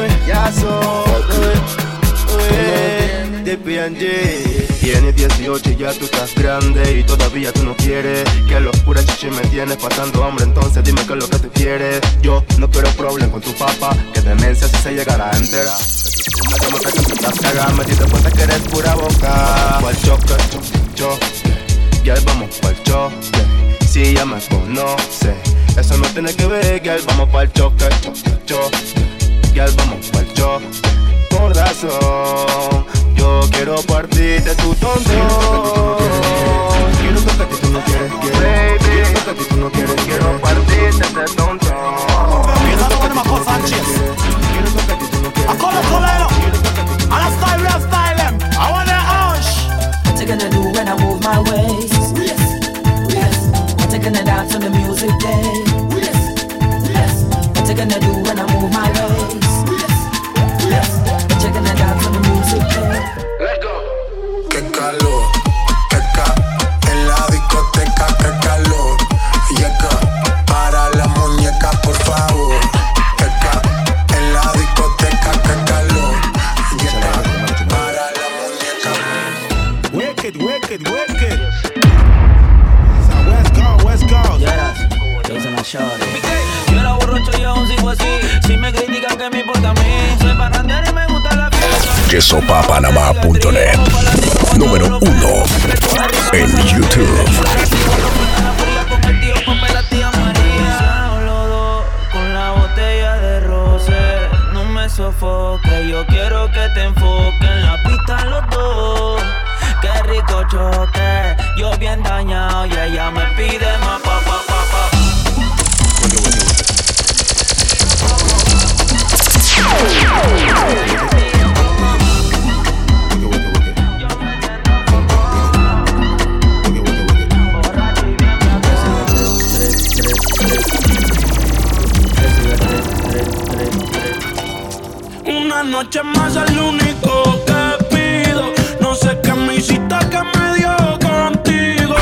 De P&G. Tienes 18 y ya tú estás grande y todavía tú no quieres. Que locura chichi me tienes pasando hambre, entonces dime qué es lo que tú quieres. Yo no quiero problem con tu papá, que demencia si se llegara a enterar. Tú me demuestras que tú estás cagada, me diste cuenta que eres pura boca. Cual choque, ya vamos pa'l choque. Si ya me conoce, eso no tiene que ver, girl, vamos pa'l choque, girl, vamos pa'l choque. Por razón, yo quiero partirte tu tonto. Quiero tocar que tú no quieres, baby. Quiero tocar que tú no quieres, quiero partirte este tonto. Empieza a tomar más cosas, Sánchez. A colo colero. A la style, I want that hush. What you gonna do when I move my waist? Yes. What you gonna dance when the music plays? Yes. What you gonna do when I move my waist? Yes. What you gonna dance when the music plays? Let's go. Qué calor, en la discoteca, qué calor. Llega para la muñeca, por favor. En la discoteca, qué calor. Llega para la muñeca. Wicked, wicked, wicked. West Coast. Yo era borracho y aún sigo así. Si me critican que me importa a mí. Soy parrandero y me gusta la fiesta. Quesopapanamá.net, número 1 en YouTube. Con la botella de roce, no me sofoque. Yo quiero que te enfoque en la pista los dos. Qué rico choque, yo bien dañado y ella me pide más pa. Una noche más es lo único que pido. No sé qué me hiciste que me dio contigo.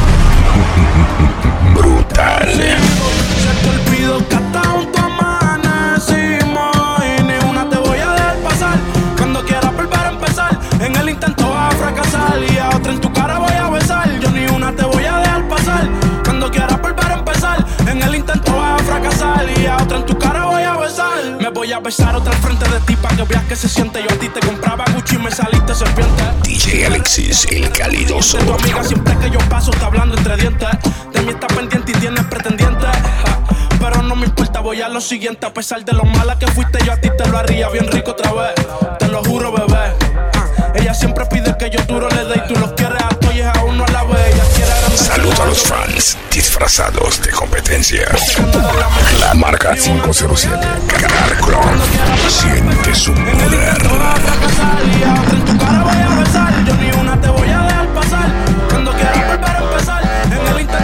Brutal. Se te olvidó que hasta junto amanecimos y ni una te voy a dejar pasar. Cuando quieras volver a empezar, en el intento vas a fracasar y a otra en tu cara voy a besar. Yo ni una te voy a dejar pasar. Cuando quieras volver a empezar, en el intento vas a fracasar y a otra en tu cara voy a besar. Me voy a besar otra al frente de ti para que veas que se siente. Yo a ti te compraba Gucci y me saliste serpiente. DJ Alexis, el calidoso. Tu amiga siempre que yo paso está hablando entre dientes. De mí está pendiente y tienes pretendiente. Pero no me importa, voy a lo siguiente. A pesar de lo mala que fuiste, yo a ti te lo haría bien rico otra vez. Te lo juro, bebé. Ella siempre pide que yo duro le dé y tú los quieres a todos y a uno a la vez. Ella quiere Saludos a los fans disfrazados de competencia. La marca 507 Car Club, siente su poder. En tu cara voy a besar. Yo ni una te voy a dejar pasar. Cuando quieras volver a empezar, en el intento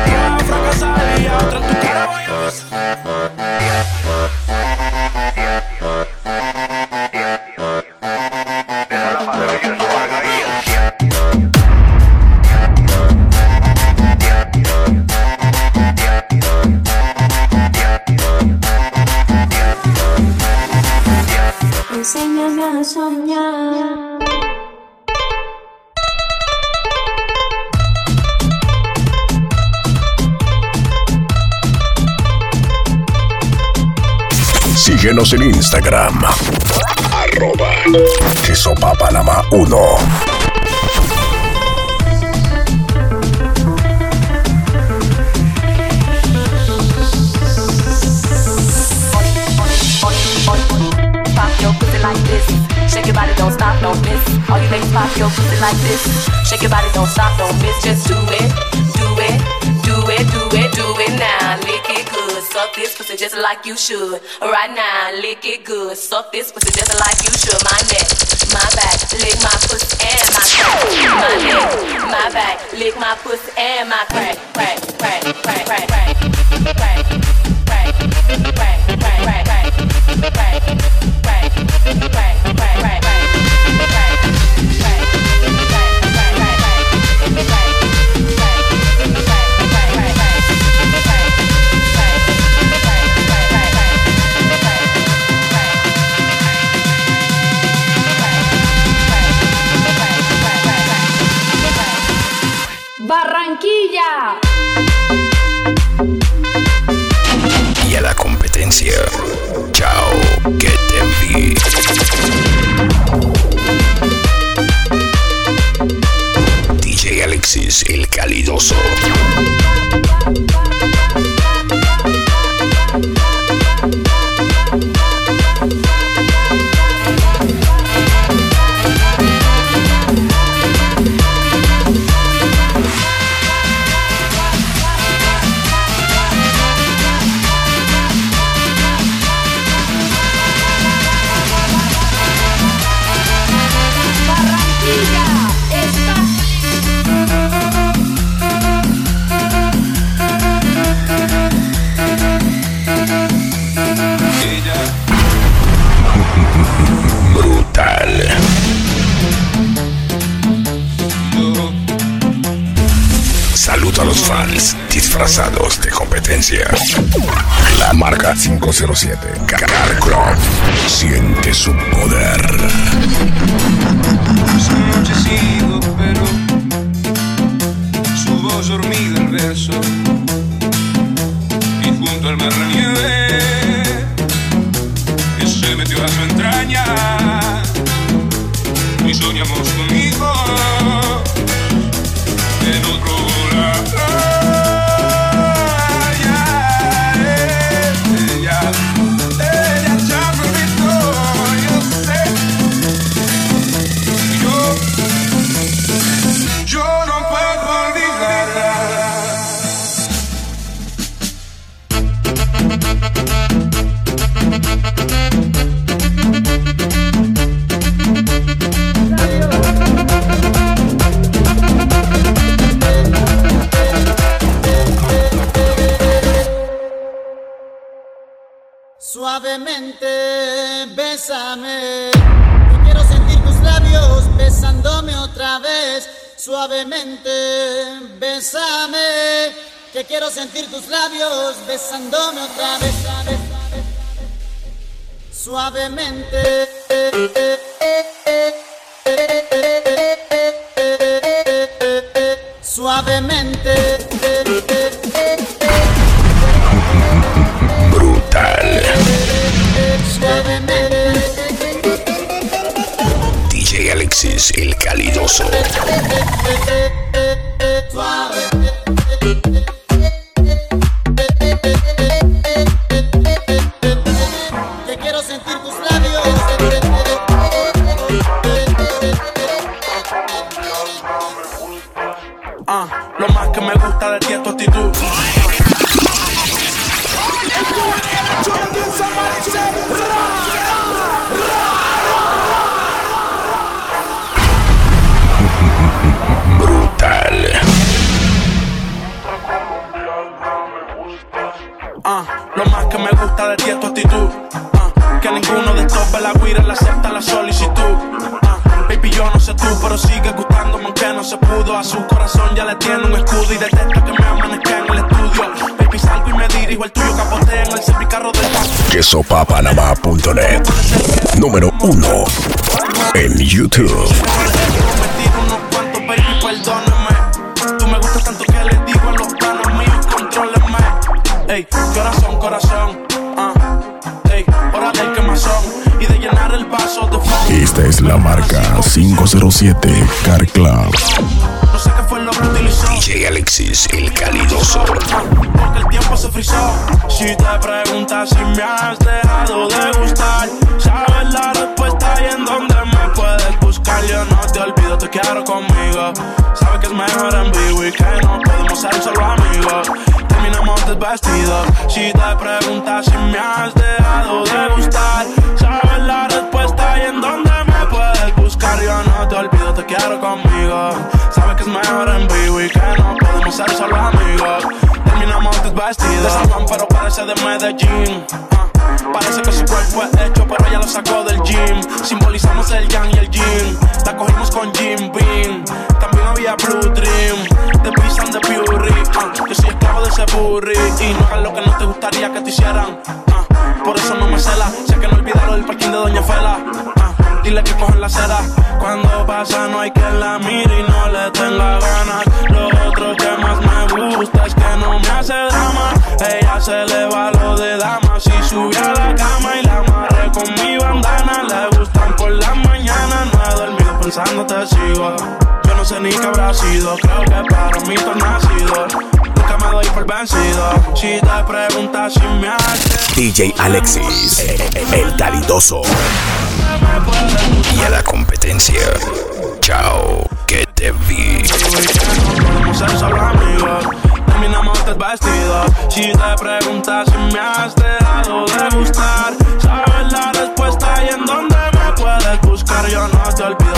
Síguenos en Instagram. @QuesoPaPanamá1. Shake your body, don't stop, don't miss. All you ladies pop your pussy like this. Shake your body, don't stop, don't miss. Just do it, do it, do it, do it, do it now. Lick it good, suck this pussy just like you should. Right now, lick it good, suck this pussy just like you should. My neck, my back, lick my pussy and my crack. My neck, my back, lick my pussy and my crack, crack, crack, crack, crack, crack, crack, crack, crack, crack, crack, crack, crack, crack. Barranquilla. Y a la competencia. Chao, que te vi. DJ Alexis, el calidoso. Saludo a los fans disfrazados de competencia. La marca 507 Carcroft siente su poder. Es anochecido, pero su voz dormida el verso. Y junto al mar la nieve que se metió a su entraña. Y soñamos conmigo en otro lado. Ella ya me olvidó, yo sé. Yo no puedo olvidarla. Suavemente, bésame. Yo quiero sentir tus labios besándome otra vez. Suavemente, bésame. Que quiero sentir tus labios besándome otra vez. Suavemente. Suavemente. DJ Alexis, el calidoso. Que quiero sentir tus labios. Lo más que me gusta de ti es tu actitud. Lo más que me gusta de ti es tu actitud. Que ninguno de estos pelagüires le acepta la solicitud. Baby, yo no sé tú, pero sigue gustándome aunque no se pudo. A su corazón ya le tiene un escudo y detesta que me amanezca en el estudio. Baby, salgo y me dirijo al tuyo, capotea en el servicarro del QuesoPaPanamá.net. Número 1 en YouTube. Baby, perdóname. Tú me gustas tanto que le digo a los panos míos, contrólame. Ey, corazón, corazón. Ey, hora de es la marca 507 Car Club. No sé qué fue lo que utilizó. DJ Alexis, el calidoso. Porque el tiempo se frizó. Si te preguntas si me has dejado de gustar, sabes la respuesta y en dónde me puedes buscar. Yo no te olvido, te quiero conmigo. Sabes que es mejor en vivo y que no podemos ser solo amigos. Terminamos desvestidos. Si te preguntas si me has dejado de gustar, sabes la respuesta y en dónde me puedes buscar. Yo no te olvido, te quiero conmigo. Sabes que es mejor en vivo y que no podemos ser solo amigos. Terminamos desvestidos. De San Juan pero parece de Medellín. Parece que su cuerpo es hecho pero ella lo sacó del gym. Simbolizamos el yang y el yin. La cogimos con Jim Beam. También había Blue Dream. The Beast and the Fury. Yo soy esclavo de ese burri. Y no hagas lo que no te gustaría que te hicieran. Por eso no me cela. Sé que no olvidaron el parking de Doña Fela. Dile que cogen la acera. Cuando pasa no hay quien la mire y no le tenga ganas. Lo otro que más me gusta es que no me hace drama. Ella se le va lo de dama. Si sube a la cama y la amarré con mi bandana. Le gustan por la mañana. No he dormido pensando te sigo. Yo no sé ni qué habrá sido. Creo que para mí tú has nacido. Nunca me doy por vencido. Si te preguntas si me hace DJ Alexis, el calidoso. Y a la competencia, chao, que te vi. Podemos ser solo amigos. Terminamos desvestidos. Si te preguntas si me has dejado de gustar, sabes la respuesta y en dónde me puedes buscar. Yo no te olvido.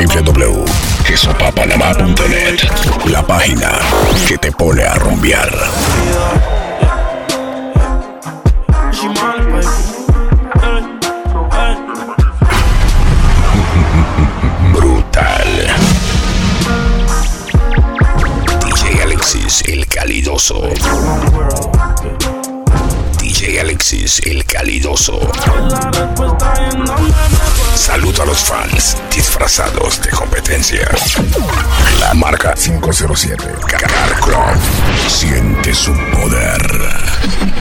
www.esopapanamá.net, la página que te pone a rumbear. Brutal. DJ Alexis, el calidoso. DJ Alexis, el calidoso. Saludo a los fans disfrazados de competencia. La marca 507 Car Club. Siente su poder.